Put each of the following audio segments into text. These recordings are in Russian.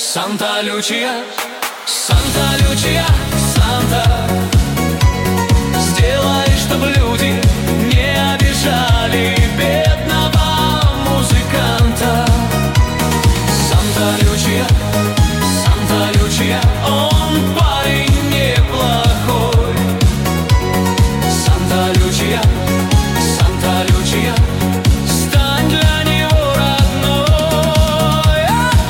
Санта Лючия, Санта Лючия, Санта, сделай, чтобы люди не обижали бедного музыканта. Санта Лючия, Санта Лючия, он парень неплохой. Санта Лючия, Санта Лючия, стань для него родной.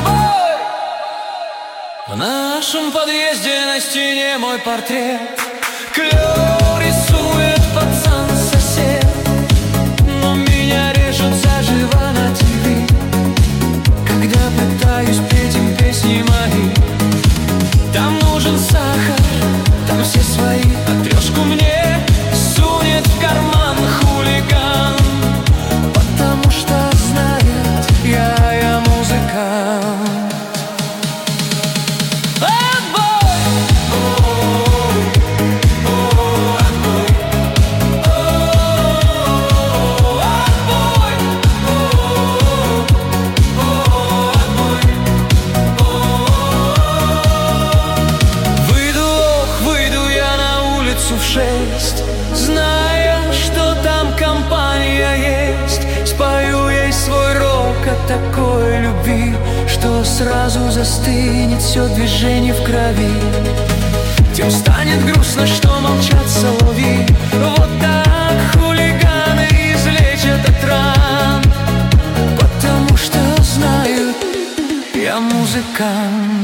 В нашем подъезде на стене мой портрет, клёв рисует пацан-сосед, но меня режет заживо на ТВ, когда пытаюсь петь им песни мои. Там нужен сахар, там все свои, а трешку мне сунет в карман хулиган, потому что знает, я музыкант. В 6, зная, что там компания есть, спою ей свой рок о такой любви, что сразу застынет все движение в крови. Тем станет грустно, что молчат соловьи. Вот так хулиганы излечат от ран, потому что знают, я музыкант.